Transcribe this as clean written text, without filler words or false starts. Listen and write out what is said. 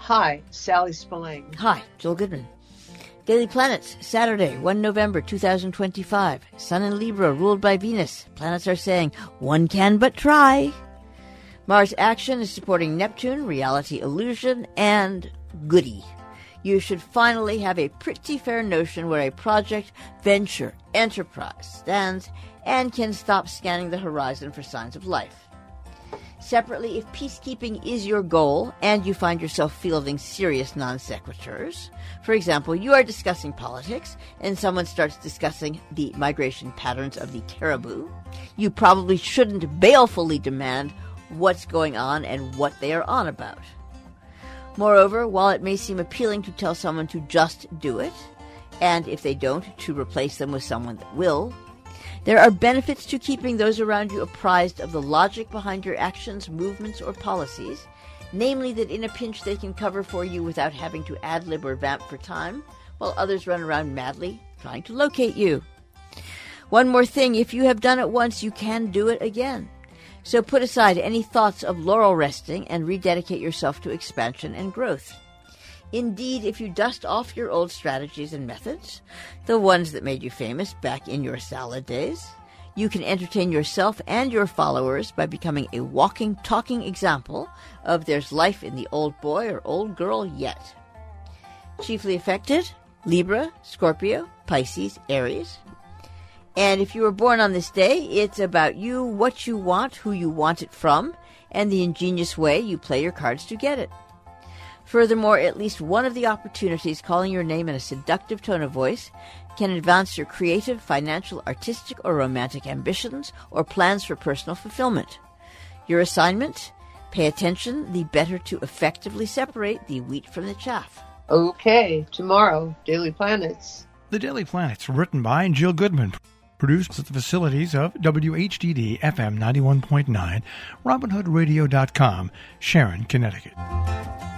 Hi, Sally Spillane. Hi, Joel Goodman. Daily Planets, Saturday, 1 November 2025. Sun in Libra, ruled by Venus. Planets are saying, one can but try. Mars action is supporting Neptune, reality illusion, and goody. You should finally have a pretty fair notion where a project, venture, enterprise stands and can stop scanning the horizon for signs of life. Separately, if peacekeeping is your goal and you find yourself fielding serious non sequiturs, for example, you are discussing politics and someone starts discussing the migration patterns of the caribou, you probably shouldn't balefully demand what's going on and what they are on about. Moreover, while it may seem appealing to tell someone to just do it, and if they don't, to replace them with someone that will, there are benefits to keeping those around you apprised of the logic behind your actions, movements, or policies, namely that in a pinch they can cover for you without having to ad-lib or vamp for time, while others run around madly trying to locate you. One more thing, if you have done it once, you can do it again. So put aside any thoughts of laurel resting and rededicate yourself to expansion and growth. Indeed, if you dust off your old strategies and methods, the ones that made you famous back in your salad days, you can entertain yourself and your followers by becoming a walking, talking example of there's life in the old boy or old girl yet. Chiefly affected, Libra, Scorpio, Pisces, Aries. And if you were born on this day, it's about you, what you want, who you want it from, and the ingenious way you play your cards to get it. Furthermore, at least one of the opportunities calling your name in a seductive tone of voice can advance your creative, financial, artistic, or romantic ambitions or plans for personal fulfillment. Your assignment? Pay attention, the better to effectively separate the wheat from the chaff. Okay, tomorrow, Daily Planets. The Daily Planets, written by Jill Goodman. Produced at the facilities of WHDD FM 91.9, RobinHoodRadio.com, Sharon, Connecticut.